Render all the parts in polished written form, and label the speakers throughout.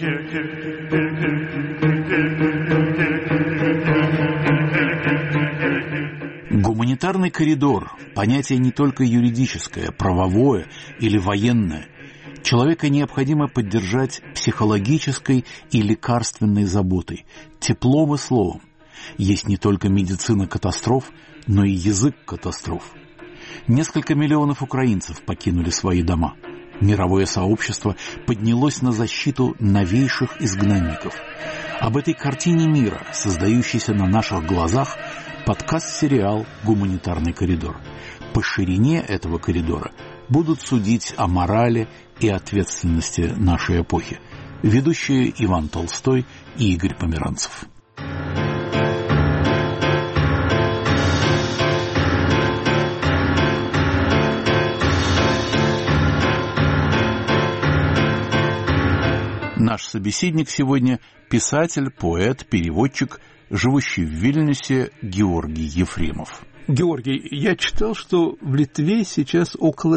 Speaker 1: Гуманитарный коридор – понятие не только юридическое, правовое или военное. Человека необходимо поддержать психологической и лекарственной заботой, теплом и словом. Есть не только медицина катастроф, но и язык катастроф. Несколько миллионов украинцев покинули свои дома. Мировое сообщество поднялось на защиту новейших изгнанников. Об этой картине мира, создающейся на наших глазах, подкаст-сериал «Гуманитарный коридор». По ширине этого коридора будут судить о морали и ответственности нашей эпохи. Ведущие Иван Толстой и Игорь Померанцев. Наш собеседник сегодня – писатель, поэт, переводчик, живущий в Вильнюсе Георгий Ефремов.
Speaker 2: Георгий, я читал, что в Литве сейчас около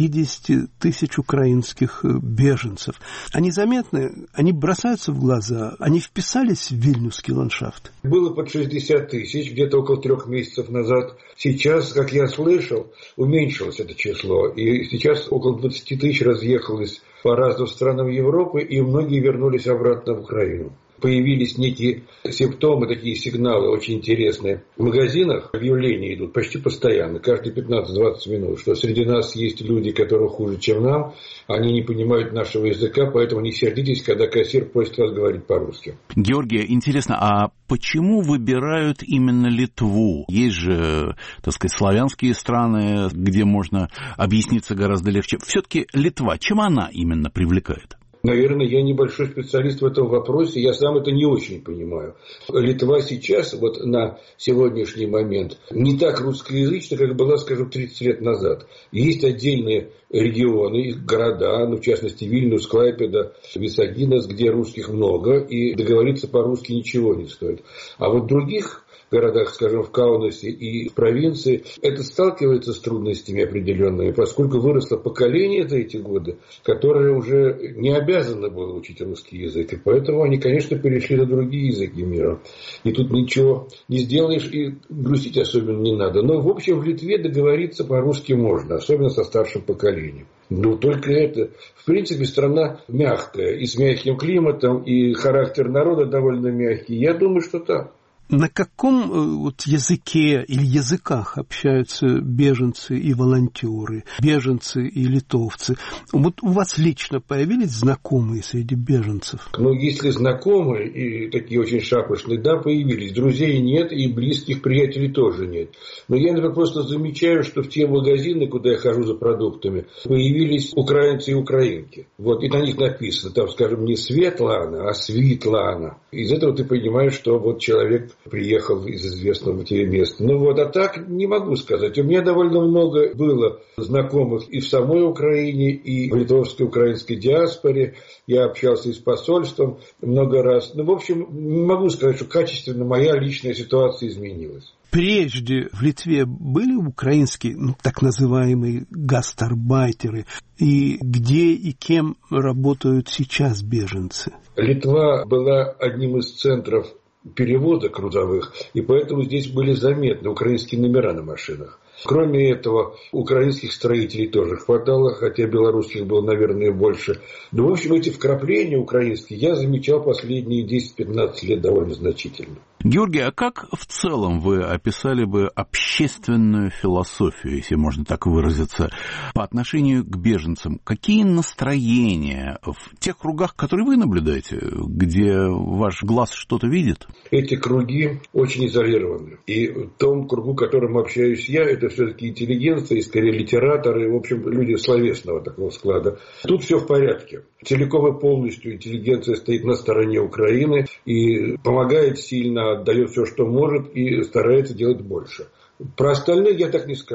Speaker 2: 50 тысяч украинских беженцев. Они заметны, они бросаются в глаза, они вписались в вильнюсский ландшафт.
Speaker 3: Было под 60 тысяч, где-то около 3 месяцев назад. Сейчас, как я слышал, уменьшилось это число. И сейчас около 20 тысяч разъехалось по разным странам Европы, и многие вернулись обратно в Украину. Появились некие симптомы, такие сигналы очень интересные. В магазинах объявления идут почти постоянно, каждые 15-20 минут, что среди нас есть люди, которые хуже, чем нам, они не понимают нашего языка, поэтому не сердитесь, когда кассир просит вас говорить по-русски.
Speaker 1: Георгий, интересно, а почему выбирают именно Литву? Есть же, так сказать, славянские страны, где можно объясниться гораздо легче. Все-таки Литва, чем она именно привлекает?
Speaker 3: Наверное, я небольшой специалист в этом вопросе, я сам это не очень понимаю. Литва сейчас, вот на сегодняшний момент, не так русскоязычна, как была, скажем, 30 лет назад. Есть отдельные регионы, города, в частности, Вильнюс, Клайпеда, Висагинас, где русских много, и договориться по-русски ничего не стоит. А вот в других городах, скажем, в Каунасе и в провинции, это сталкивается с трудностями определенными, поскольку выросло поколение за эти годы, которое уже не обязано было учить русский язык. И поэтому они, конечно, перешли на другие языки мира. И тут ничего не сделаешь, и грустить особенно не надо. Но, в общем, в Литве договориться по-русски можно, особенно со старшим поколением. Но только это, в принципе, страна мягкая, и с мягким климатом, и характер народа довольно мягкий. Я думаю, что так.
Speaker 2: На каком языке или языках общаются беженцы и волонтеры, беженцы и литовцы? Вот у вас лично появились знакомые среди беженцев?
Speaker 3: Ну, если знакомые и такие очень шапошные, да, появились. Друзей нет и близких приятелей тоже нет. Но я, например, просто замечаю, что в те магазины, куда я хожу за продуктами, появились украинцы и украинки. Вот, и на них написано, там, скажем, не Светлана, а Свитлана. Из этого ты понимаешь, что вот человек приехал из известного тебе места. Ну вот, а так не могу сказать. У меня довольно много было знакомых и в самой Украине, и в литовской украинской диаспоре. Я общался и с посольством много раз. Ну, в общем, не могу сказать, что качественно моя личная ситуация изменилась.
Speaker 2: Прежде в Литве были украинские, так называемые гастарбайтеры, и где и кем работают сейчас беженцы?
Speaker 3: Литва была одним из центров перевода грузовых, и поэтому здесь были заметны украинские номера на машинах. Кроме этого, украинских строителей тоже хватало, хотя белорусских было, наверное, больше. Но, в общем, эти вкрапления украинские я замечал последние 10-15 лет довольно значительно.
Speaker 1: Георгий, а как в целом вы описали бы общественную философию, если можно так выразиться, по отношению к беженцам? Какие настроения в тех кругах, которые вы наблюдаете, где ваш глаз что-то видит?
Speaker 3: Эти круги очень изолированы. И в том кругу, в котором общаюсь я, это все-таки интеллигенция, и скорее литераторы, в общем, люди словесного такого склада. Тут все в порядке. Целиком и полностью интеллигенция стоит на стороне Украины и помогает сильно, отдает все, что может, и старается делать больше. Про остальных я так не скажу.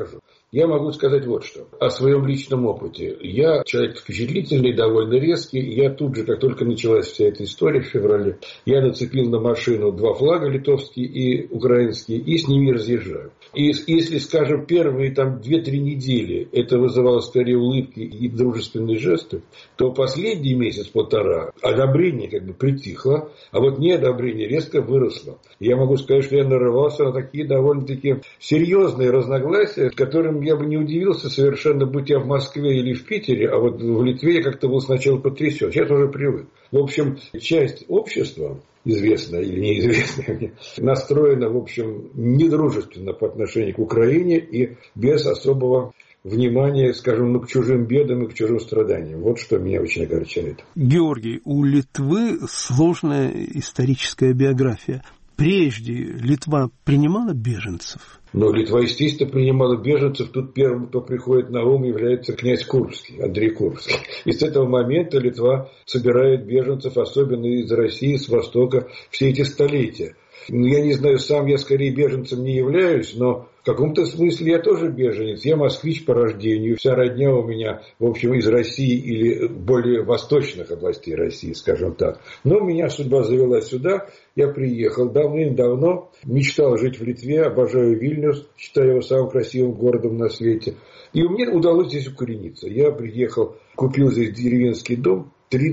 Speaker 3: Я могу сказать вот что. О своем личном опыте. Я человек впечатлительный, довольно резкий. Я тут же, как только началась вся эта история в феврале, я нацепил на машину 2 флага, литовский и украинский, и с ними разъезжаю. И если, скажем, первые 2-3 недели это вызывало скорее улыбки и дружественные жесты, то последний месяц-полтора одобрение притихло, а вот неодобрение резко выросло. Я могу сказать, что я нарывался на такие довольно-таки серьезные разногласия, с которыми я бы не удивился совершенно, будь я в Москве или в Питере, а вот в Литве я как-то был сначала потрясен. Сейчас уже привык. В общем, часть общества, известная или неизвестная, настроена, в общем, недружественно по отношению к Украине и без особого внимания, скажем, к чужим бедам и к чужим страданиям. Вот что меня очень огорчает.
Speaker 2: Георгий, у Литвы сложная историческая биография. Прежде Литва принимала беженцев?
Speaker 3: Но Литва, естественно, принимала беженцев. Тут первым, кто приходит на ум, является князь Курбский, Андрей Курбский. И с этого момента Литва собирает беженцев, особенно из России, с Востока, все эти столетия. Я не знаю, сам я скорее беженцем не являюсь, но в каком-то смысле я тоже беженец. Я москвич по рождению. Вся родня у меня, в общем, из России или более восточных областей России, скажем так. Но меня судьба завела сюда. Я приехал давным-давно. Мечтал жить в Литве. Обожаю Вильнюс. Считаю его самым красивым городом на свете. И мне удалось здесь укорениться. Я приехал, купил здесь деревенский дом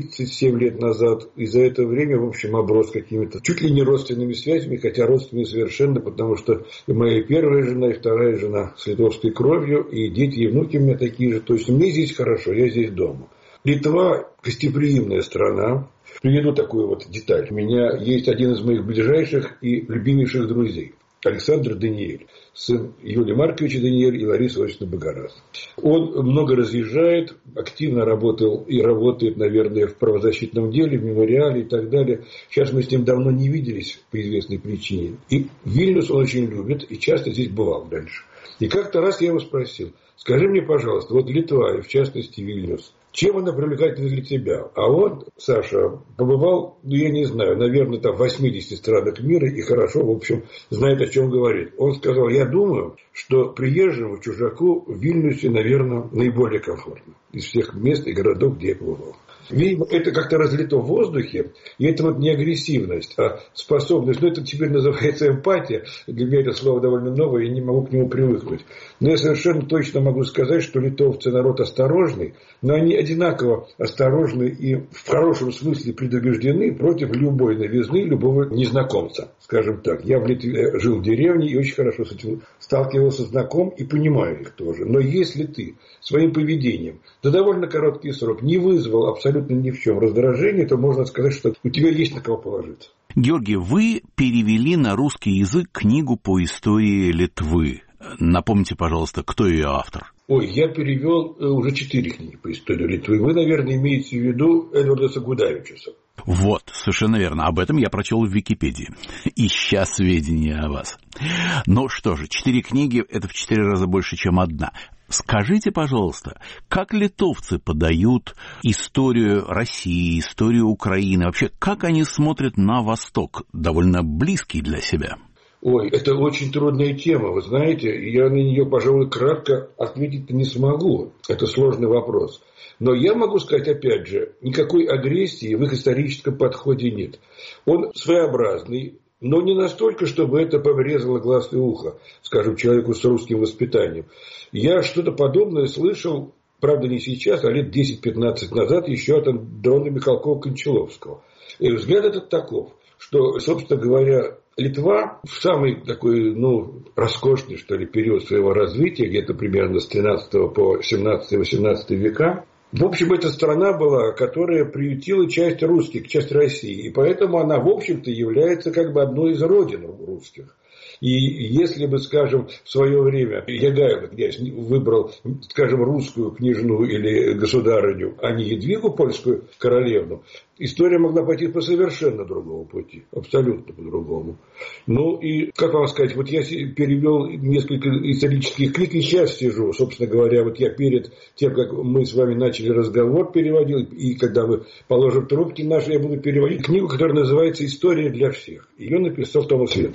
Speaker 3: 37 лет назад, и за это время, в общем, оброс какими-то чуть ли не родственными связями, хотя родственными совершенно, потому что и моя первая жена, и вторая жена с литовской кровью, и дети, и внуки у меня такие же. То есть мне здесь хорошо, я здесь дома. Литва гостеприимная страна. Приведу такую вот деталь. У меня есть один из моих ближайших и любимейших друзей. Александр Даниэль, сын Юлия Марковича Даниэль и Ларисы Васильевны Богораз. Он много разъезжает, активно работал и работает, наверное, в правозащитном деле, в мемориале и так далее. Сейчас мы с ним давно не виделись по известной причине. И Вильнюс он очень любит и часто здесь бывал раньше. И как-то раз я его спросил: скажи мне, пожалуйста, вот Литва, и в частности Вильнюс, чем она привлекательна для тебя? А он, Саша, побывал, я не знаю, наверное, в 80 странах мира и хорошо, в общем, знает, о чем говорит. Он сказал: я думаю, что приезжему чужаку в Вильнюсе, наверное, наиболее комфортно из всех мест и городов, где я побывал. Видимо, это как-то разлито в воздухе, и это вот не агрессивность, а способность, это теперь называется эмпатия, для меня это слово довольно новое, я не могу к нему привыкнуть. Но я совершенно точно могу сказать, что литовцы народ осторожный, но они одинаково осторожны и в хорошем смысле предубеждены против любой новизны, любого незнакомца, скажем так. Я в Литве жил в деревне и очень хорошо с этим сталкивался, знаком и понимаю их тоже. Но если ты своим поведением за довольно короткий срок не вызвал абсолютно ни в чем раздражения, то можно сказать, что у тебя есть на кого положиться.
Speaker 1: Георгий, вы перевели на русский язык книгу по истории Литвы. Напомните, пожалуйста, кто ее автор?
Speaker 3: Ой, я перевел уже 4 книги по истории Литвы. Вы, наверное, имеете в виду Эдварда Гудавичуса.
Speaker 1: Вот, совершенно верно. Об этом я прочел в Википедии, ища сведения о вас. Ну что же, 4 книги – это в 4 раза больше, чем одна. Скажите, пожалуйста, как литовцы подают историю России, историю Украины? Вообще, как они смотрят на Восток, довольно близкий для себя?
Speaker 3: Ой, это очень трудная тема, вы знаете. Я на нее, пожалуй, кратко ответить не смогу. Это сложный вопрос. Но я могу сказать, опять же, никакой агрессии в их историческом подходе нет. Он своеобразный, но не настолько, чтобы это поврезало глаз и ухо, скажем, человеку с русским воспитанием. Я что-то подобное слышал, правда, не сейчас, а лет 10-15 назад, еще от Андрона Михалкова-Кончаловского. И взгляд этот таков, что, собственно говоря, Литва в самый такой, роскошный, что ли, период своего развития, где-то примерно с 13 по 17-18 века, в общем, эта страна была, которая приютила часть русских, часть России. И поэтому она, в общем-то, является как бы одной из родин русских. И если бы, скажем, в свое время Ягайло князь выбрал, скажем, русскую княжну или государыню, а не Едвигу, польскую королевну, история могла пойти по совершенно другому пути, абсолютно по-другому. Ну и, как вам сказать, вот я перевел несколько исторических книг и сейчас сижу, собственно говоря, вот я перед тем, как мы с вами начали разговор, переводил, и когда мы положим трубки наши, я буду переводить книгу, которая называется «История для всех». Ее написал Томас Ленцлав.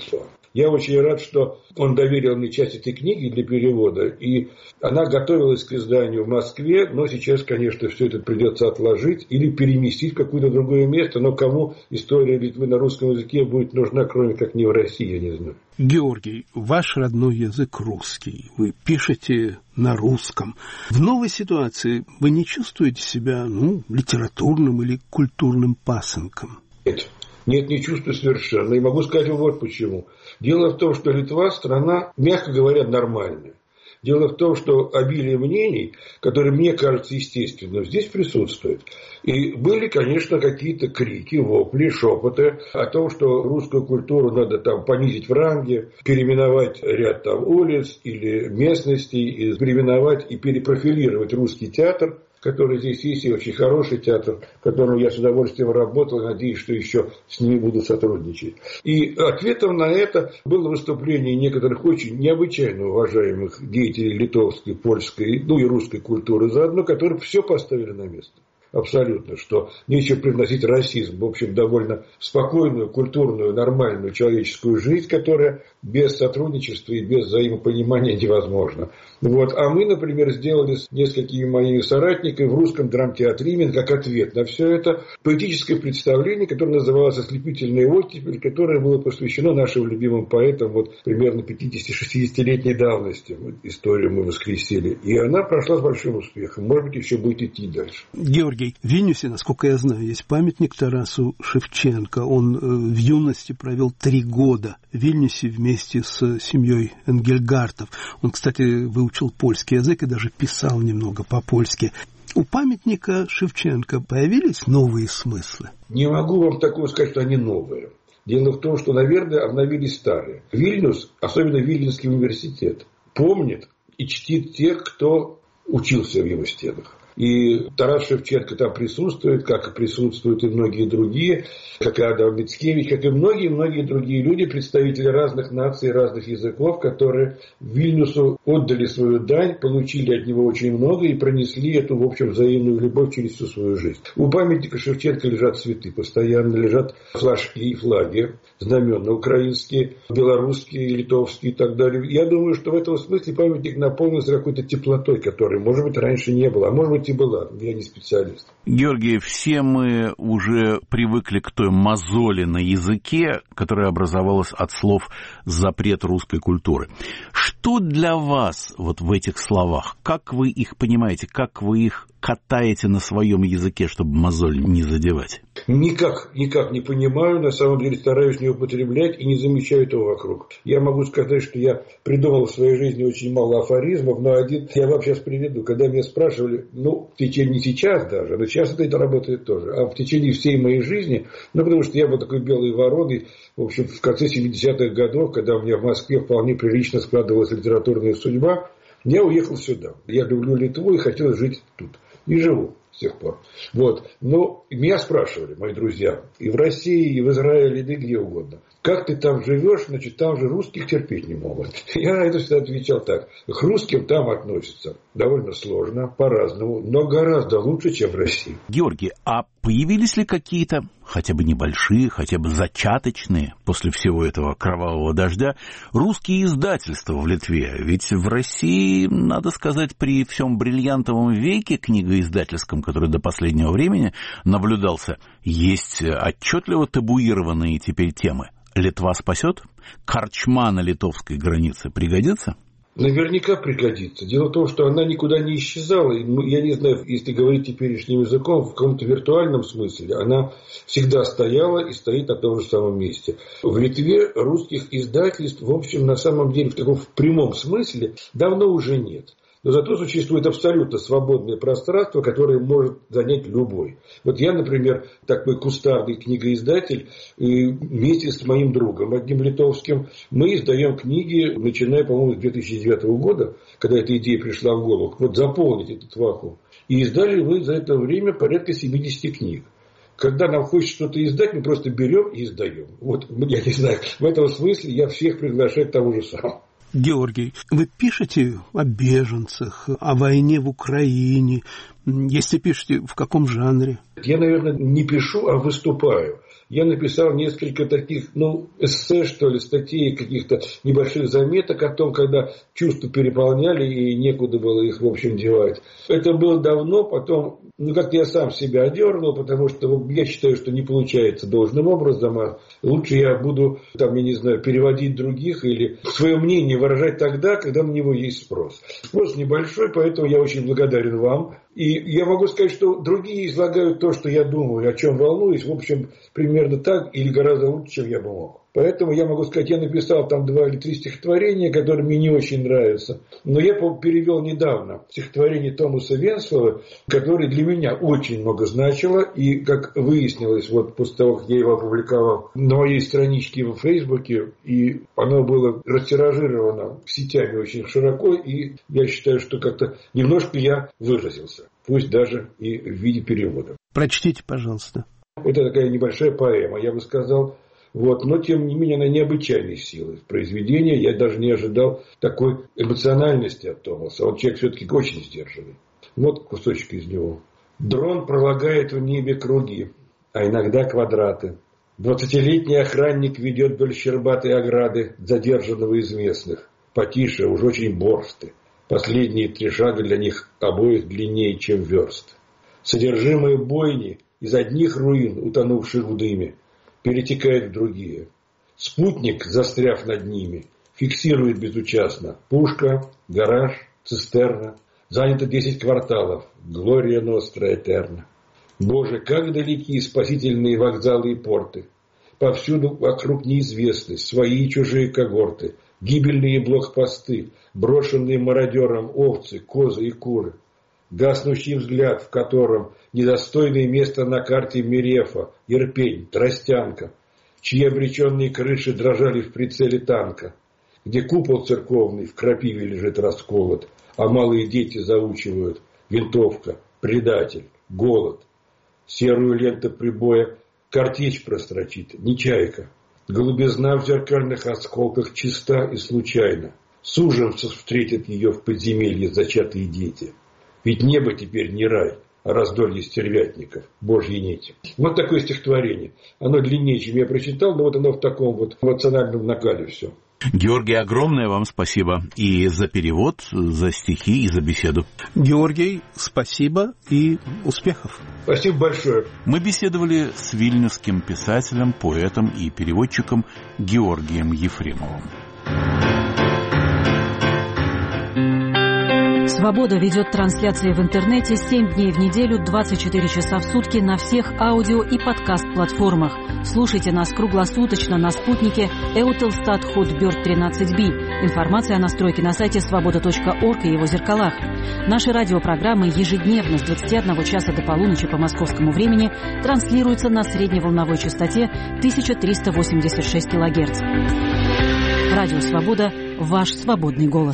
Speaker 3: Я очень рад, что он доверил мне часть этой книги для перевода, и она готовилась к изданию в Москве, но сейчас, конечно, все это придется отложить или переместить в какое-то другое место, но кому история Литвы на русском языке будет нужна, кроме как не в России, я не знаю.
Speaker 2: Георгий, ваш родной язык русский, вы пишете на русском. В новой ситуации вы не чувствуете себя, литературным или культурным пасынком?
Speaker 3: Нет, не чувствую совершенно. И могу сказать вот почему. Дело в том, что Литва страна, мягко говоря, нормальная. Дело в том, что обилие мнений, которые мне кажется естественным, здесь присутствует. И были, конечно, какие-то крики, вопли, шепоты о том, что русскую культуру надо там понизить в ранге, переименовать ряд там улиц или местностей, и переименовать и перепрофилировать русский театр, который здесь есть, и очень хороший театр, в котором я с удовольствием работал, надеюсь, что еще с ними буду сотрудничать. И ответом на это было выступление некоторых очень необычайно уважаемых деятелей литовской, польской, и русской культуры заодно, которые все поставили на место. Абсолютно, что нечего привносить расизм, в общем, довольно спокойную, культурную, нормальную человеческую жизнь, которая без сотрудничества и без взаимопонимания невозможна. А мы, например, сделали с несколькими моими соратниками в русском драмтеатре именно как ответ на все это поэтическое представление, которое называлось «Ослепительная оттепель», которое было посвящено нашим любимым поэтам примерно 50-60-летней давности. Историю мы воскресили. И она прошла с большим успехом. Может быть, еще будет идти дальше.
Speaker 2: Георгий, в Вильнюсе, насколько я знаю, есть памятник Тарасу Шевченко. Он в юности провел 3 года в Вильнюсе вместе с семьей Энгельгартов. Он, кстати, выучил польский язык и даже писал немного по-польски. У памятника Шевченко появились новые смыслы?
Speaker 3: Не могу вам такого сказать, что они новые. Дело в том, что, наверное, обновились старые. Вильнюс, особенно Вильнюсский университет, помнит и чтит тех, кто учился в его стенах. И Тарас Шевченко там присутствует, как и присутствуют и многие другие, как и Адам Мицкевич, как и многие-многие другие люди, представители разных наций, разных языков, которые Вильнюсу отдали свою дань, получили от него очень много и пронесли эту, в общем, взаимную любовь через всю свою жизнь. У памятника Шевченко лежат цветы, постоянно лежат флажки и флаги, знамена украинские, белорусские, литовские и так далее. Я думаю, что в этом смысле памятник наполнился какой-то теплотой, которой, может быть, раньше не было, а может быть, и была. Я не специалист.
Speaker 1: Георгий, все мы уже привыкли к той мозоли на языке, которая образовалась от слов «запрет русской культуры». Что для вас в этих словах? Как вы их понимаете? Как вы их катаете на своем языке, чтобы мозоль не задевать?
Speaker 3: Никак не понимаю, на самом деле стараюсь не употреблять и не замечаю этого вокруг. Я могу сказать, что я придумал в своей жизни очень мало афоризмов, но один я вам сейчас приведу. Когда меня спрашивали, в течение, не сейчас даже, но сейчас это работает тоже, а в течение всей моей жизни, потому что я был такой белой вороной, в общем, в конце 70-х годов, когда у меня в Москве вполне прилично складывалась литературная судьба, я уехал сюда. Я люблю Литву и хотел жить тут. И живу с тех пор. Но меня спрашивали, мои друзья, и в России, и в Израиле, и где угодно. Как ты там живешь, там же русских терпеть не могут. Я на это всегда отвечал так. К русским там относятся довольно сложно, по-разному, но гораздо лучше, чем в России.
Speaker 1: Георгий, а появились ли какие-то, хотя бы небольшие, хотя бы зачаточные, после всего этого кровавого дождя, русские издательства в Литве? Ведь в России, надо сказать, при всем бриллиантовом веке книгоиздательском, который до последнего времени наблюдался, есть отчетливо табуированные теперь темы. Литва спасет? Корчма на литовской границе пригодится?
Speaker 3: Наверняка пригодится. Дело в том, что она никуда не исчезала. Я не знаю, если говорить теперешним языком, в каком-то виртуальном смысле, она всегда стояла и стоит на том же самом месте. В Литве русских издательств, в общем, на самом деле, в таком прямом смысле, давно уже нет. Но зато существует абсолютно свободное пространство, которое может занять любой. Я, например, такой кустарный книгоиздатель, вместе с моим другом, одним литовским, мы издаем книги, начиная, по-моему, с 2009 года, когда эта идея пришла в голову, заполнить этот вакуум. И издали мы за это время порядка 70 книг. Когда нам хочется что-то издать, мы просто берем и издаем. Я не знаю, в этом смысле я всех приглашаю к тому же самому.
Speaker 2: Георгий, вы пишете о беженцах, о войне в Украине. Если пишете, в каком жанре?
Speaker 3: Я, наверное, не пишу, а выступаю. я написал несколько таких, эссе, что ли, статей, каких-то небольших заметок о том, когда чувства переполняли и некуда было их, в общем, девать. Это было давно, потом, как-то я сам себя одернул, потому что я считаю, что не получается должным образом, а лучше я буду, переводить других или свое мнение выражать тогда, когда на него есть спрос. Спрос небольшой, поэтому я очень благодарен вам. И я могу сказать, что другие излагают то, что я думаю, о чем волнуюсь, в общем, примерно так или гораздо лучше, чем я бы мог. Поэтому я могу сказать, я написал там 2 или 3 стихотворения, которые мне не очень нравятся. Но я перевел недавно стихотворение Томаса Венслова, которое для меня очень много значило. И, как выяснилось, после того, как я его опубликовал на моей страничке в Фейсбуке, и оно было растиражировано сетями очень широко, и я считаю, что как-то немножко я выразился. Пусть даже и в виде перевода.
Speaker 2: Прочтите, пожалуйста.
Speaker 3: Это такая небольшая поэма, я бы сказал. Но, тем не менее, она необычайной силы. Произведение я даже не ожидал такой эмоциональности от Томаса. Он человек все-таки очень сдержанный. Вот кусочек из него. Дрон пролагает в небе круги, а иногда квадраты. 20-летний охранник ведет вдоль щербатой ограды задержанного из местных. Потише, уж очень борсты. Последние 3 шага для них обоих длиннее, чем верст. Содержимое бойни из одних руин, утонувших в дыме, перетекает в другие. Спутник, застряв над ними, фиксирует безучастно. Пушка, гараж, цистерна. Занято 10 кварталов. Глория ностра этерна. Боже, как далеки спасительные вокзалы и порты. Повсюду вокруг неизвестность, свои и чужие когорты. Гибельные блокпосты, брошенные мародером овцы, козы и куры. Гаснущий взгляд, в котором недостойное место на карте Мерефа, Ирпень, Тростянка, чьи обреченные крыши дрожали в прицеле танка, где купол церковный в крапиве лежит расколот, а малые дети заучивают: винтовка, предатель, голод. Серую ленту прибоя картечь прострочит, не чайка. Голубизна в зеркальных осколках чиста и случайна. С ужасом встретят ее в подземелье зачатые дети. Ведь небо теперь не рай, а раздолье стервятников, божьи нити. Вот такое стихотворение. Оно длиннее, чем я прочитал, но оно в таком эмоциональном накале все.
Speaker 1: Георгий, огромное вам спасибо и за перевод, за стихи и за беседу.
Speaker 2: Георгий, спасибо и успехов.
Speaker 3: Спасибо большое.
Speaker 1: Мы беседовали с вильнюсским писателем, поэтом и переводчиком Георгием Ефремовым.
Speaker 4: «Свобода» ведет трансляции в интернете 7 дней в неделю, 24 часа в сутки на всех аудио- и подкаст-платформах. Слушайте нас круглосуточно на спутнике Eutelstat Hotbird 13B. Информация о настройке на сайте svoboda.org и его зеркалах. Наши радиопрограммы ежедневно с 21 часа до полуночи по московскому времени транслируются на средневолновой частоте 1386 кГц. Радио «Свобода» – ваш свободный голос.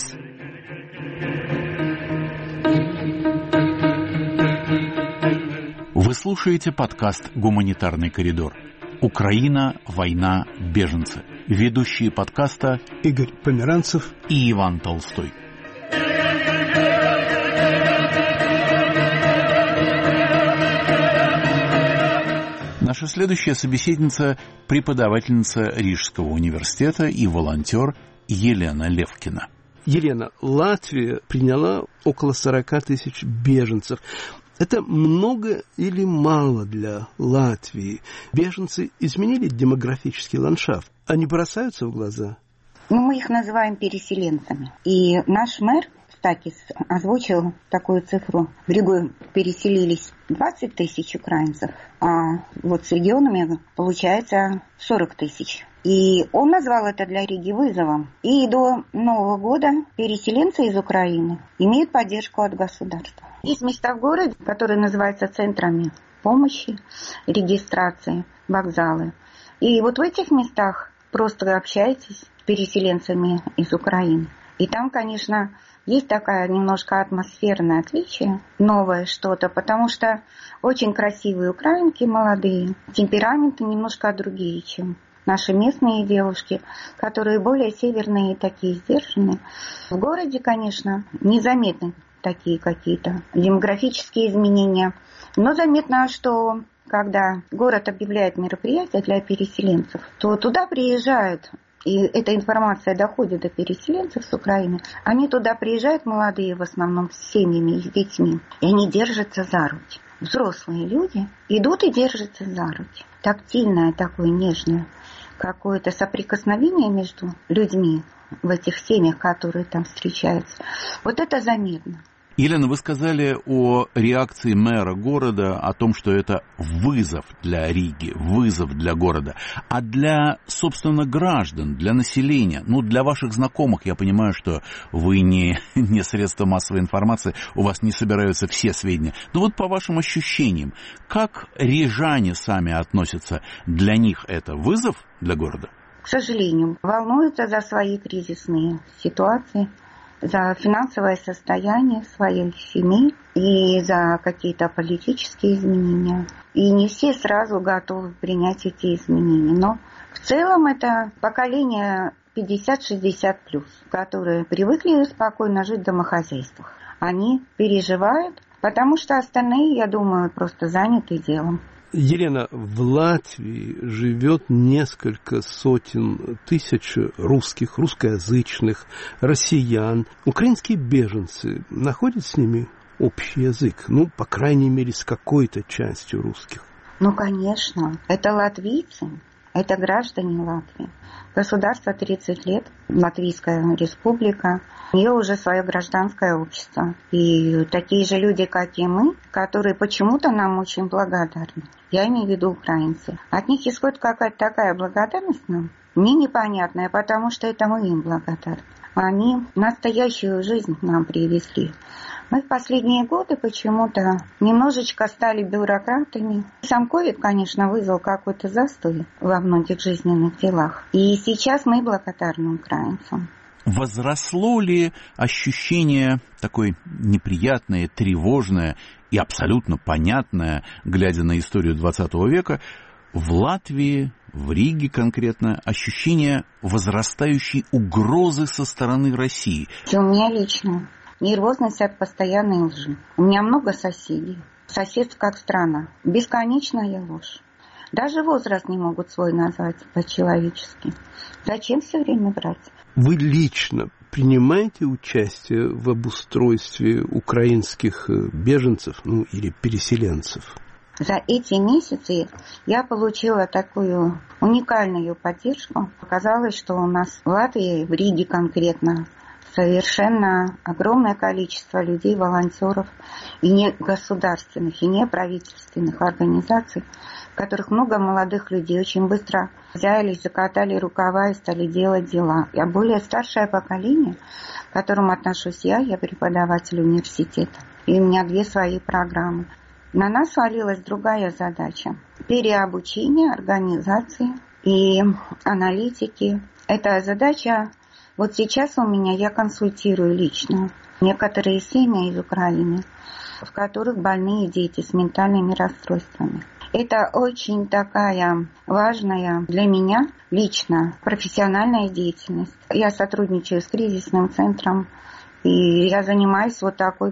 Speaker 1: Вы слушаете подкаст «Гуманитарный коридор». Украина, война, беженцы. Ведущие подкаста
Speaker 2: Игорь Померанцев
Speaker 1: и Иван Толстой. Наша следующая собеседница – преподавательница Рижского университета и волонтер Елена Левкина.
Speaker 2: Елена, Латвия приняла около 40 тысяч беженцев. Это много или мало для Латвии? Беженцы изменили демографический ландшафт? Они бросаются в глаза?
Speaker 5: Мы их называем переселенцами. И наш мэр Стакис озвучил такую цифру. В Ригу переселились 20 тысяч украинцев, а с регионами получается 40 тысяч. И он назвал это для Риги вызовом. И до Нового года переселенцы из Украины имеют поддержку от государства. Есть места в городе, которые называются центрами помощи, регистрации, вокзалы. И в этих местах просто общаетесь с переселенцами из Украины. И там, конечно, есть такая немножко атмосферное отличие, новое что-то, потому что очень красивые украинки молодые, темпераменты немножко другие, чем наши местные девушки, которые более северные и такие сдержанные. В городе, конечно, незаметны такие какие-то демографические изменения, но заметно, что когда город объявляет мероприятие для переселенцев, то туда приезжают, и эта информация доходит до переселенцев с Украины, они туда приезжают, молодые в основном, с семьями и с детьми, и они держатся за руки. Взрослые люди идут и держатся за руки. Тактильное такое нежное какое-то соприкосновение между людьми в этих семьях, которые там встречаются. Вот это заметно.
Speaker 1: Елена, вы сказали о реакции мэра города, о том, что это вызов для Риги, вызов для города. А для, собственно, граждан, для населения, для ваших знакомых, я понимаю, что вы не средство массовой информации, у вас не собираются все сведения. Но вот по вашим ощущениям, как рижане сами относятся, для них это вызов для города?
Speaker 5: К сожалению, волнуются за свои кризисные ситуации, за финансовое состояние своей семьи и за какие-то политические изменения. И не все сразу готовы принять эти изменения. Но в целом это поколение 50-60+, которые привыкли спокойно жить в домохозяйствах. Они переживают, потому что остальные, я думаю, просто заняты делом.
Speaker 2: Елена, в Латвии живет несколько сотен тысяч русских, русскоязычных, россиян. Украинские беженцы находят с ними общий язык? По крайней мере, с какой-то частью русских.
Speaker 5: Конечно. Это латвийцы, это граждане Латвии. Государство 30 лет, Латвийская республика, у нее уже свое гражданское общество. И такие же люди, как и мы, которые почему-то нам очень благодарны. Я имею в виду украинцы. От них исходит какая-то такая благодарность нам, мне непонятная, потому что это мы им благодарны. Они настоящую жизнь нам привезли. Мы в последние годы почему-то немножечко стали бюрократами. Сам ковид, конечно, вызвал какой-то застой во многих жизненных делах. И сейчас мы благодарны украинцам.
Speaker 1: Возросло ли ощущение такое неприятное, тревожное и абсолютно понятное, глядя на историю 20 века, в Латвии, в Риге конкретно, ощущение возрастающей угрозы со стороны России?
Speaker 5: У меня лично нервозность от постоянной лжи. У меня много соседей. Соседство как страна. Бесконечная ложь. Даже возраст не могут свой назвать по-человечески. Зачем все время брать?
Speaker 2: Вы лично принимаете участие в обустройстве украинских беженцев, или переселенцев?
Speaker 5: За эти месяцы я получила такую уникальную поддержку. Оказалось, что у нас в Латвии, в Риге конкретно, совершенно огромное количество людей, волонтеров и негосударственных, и неправительственных организаций, в которых много молодых людей очень быстро взялись, закатали рукава и стали делать дела. А более старшее поколение, к которому отношусь я преподаватель университета, и у меня 2 свои программы. На нас свалилась другая задача – переобучение организации и аналитики. Эта задача, вот сейчас у меня, я консультирую лично некоторые семьи из Украины, в которых больные дети с ментальными расстройствами. Это очень такая важная для меня лично профессиональная деятельность. Я сотрудничаю с кризисным центром, и я занимаюсь вот такой,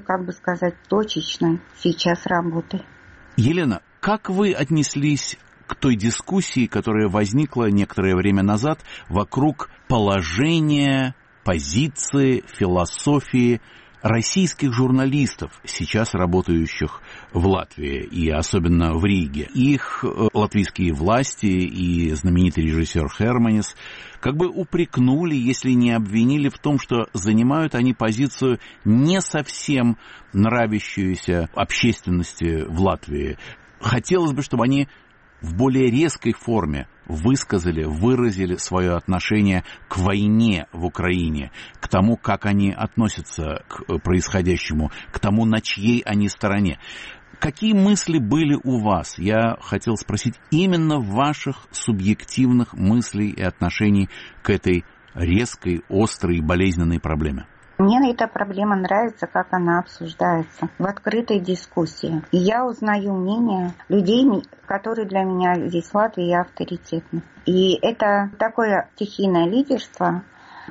Speaker 5: точечной сейчас работой.
Speaker 1: Елена, как вы отнеслись к той дискуссии, которая возникла некоторое время назад вокруг положения, позиции, философии российских журналистов, сейчас работающих в Латвии и особенно в Риге? Их латвийские власти и знаменитый режиссер Херманис упрекнули, если не обвинили в том, что занимают они позицию не совсем нравящуюся общественности в Латвии. Хотелось бы, чтобы они в более резкой форме выразили свое отношение к войне в Украине, к тому, как они относятся к происходящему, к тому, на чьей они стороне. Какие мысли были у вас? Я хотел спросить именно ваших субъективных мыслей и отношений к этой резкой, острой, болезненной проблеме.
Speaker 5: Мне эта проблема нравится, как она обсуждается в открытой дискуссии. И я узнаю мнение людей, которые для меня здесь в Латвии авторитетны. И это такое стихийное лидерство,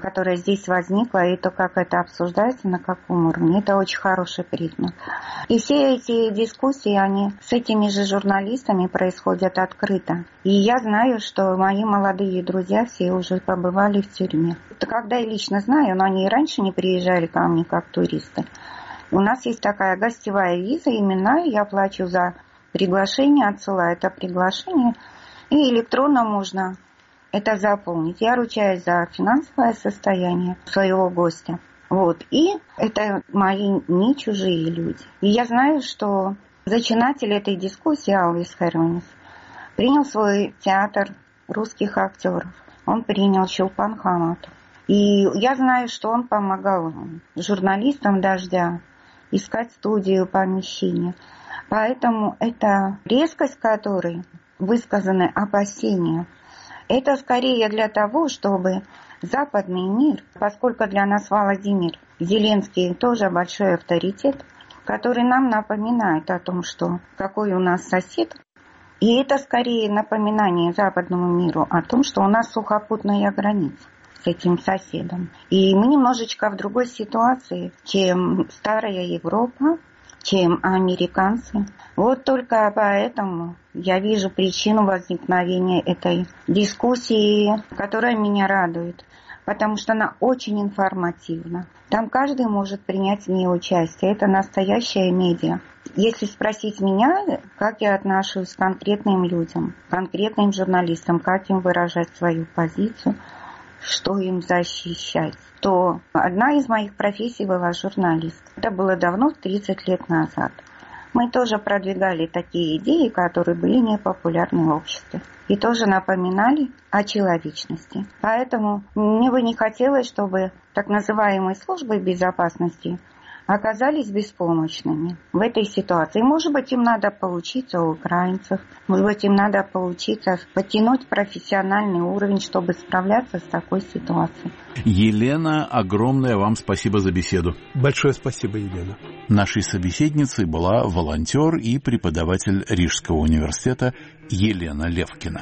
Speaker 5: которая здесь возникла, и то, как это обсуждается, на каком уровне, это очень хороший признак. И все эти дискуссии, они с этими же журналистами происходят открыто. И я знаю, что мои молодые друзья все уже побывали в тюрьме. Это когда я лично знаю, но они и раньше не приезжали ко мне как туристы. У нас есть такая гостевая виза, имена, я плачу за приглашение, отсылаю это приглашение, и электронно можно это заполнить. Я ручаюсь за финансовое состояние своего гостя. Вот. И это мои не чужие люди. И я знаю, что зачинатель этой дискуссии Алвис Херманис принял свой театр русских актеров. Он принял Чулпан Хаматов. И я знаю, что он помогал журналистам «Дождя» искать студию, помещение. Поэтому эта резкость, которой высказаны опасения, это скорее для того, чтобы западный мир, поскольку для нас Владимир Зеленский тоже большой авторитет, который нам напоминает о том, что какой у нас сосед. И это скорее напоминание западному миру о том, что у нас сухопутная граница с этим соседом. И мы немножечко в другой ситуации, чем старая Европа, чем американцы. Вот только поэтому я вижу причину возникновения этой дискуссии, которая меня радует, потому что она очень информативна. Там каждый может принять в ней участие. Это настоящая медиа. Если спросить меня, как я отношусь к конкретным людям, конкретным журналистам, как им выражать свою позицию, что им защищать, то одна из моих профессий была журналист. Это было давно, 30 лет назад. Мы тоже продвигали такие идеи, которые были непопулярны в обществе. И тоже напоминали о человечности. Поэтому мне бы не хотелось, чтобы так называемые службы безопасности оказались беспомощными в этой ситуации. Может быть, им надо поучиться у украинцев, может быть, им надо поучиться подтянуть профессиональный уровень, чтобы справляться с такой ситуацией.
Speaker 1: Елена, огромное вам спасибо за беседу.
Speaker 2: Большое спасибо, Елена.
Speaker 1: Нашей собеседницей была волонтер и преподаватель Рижского университета Елена Левкина.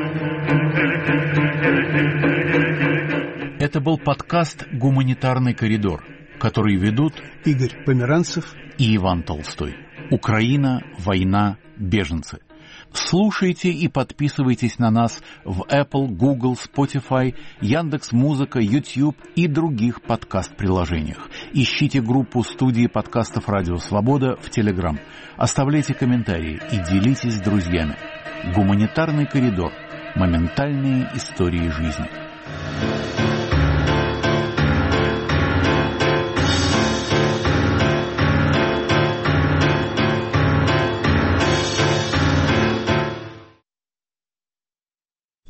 Speaker 1: Это был подкаст «Гуманитарный коридор», который ведут
Speaker 2: Игорь Померанцев
Speaker 1: и Иван Толстой. Украина, война, беженцы. Слушайте и подписывайтесь на нас в Apple, Google, Spotify, Яндекс.Музыка, YouTube и других подкаст-приложениях. Ищите группу студии подкастов «Радио Свобода» в Telegram. Оставляйте комментарии и делитесь с друзьями. Гуманитарный коридор. Моментальные истории жизни.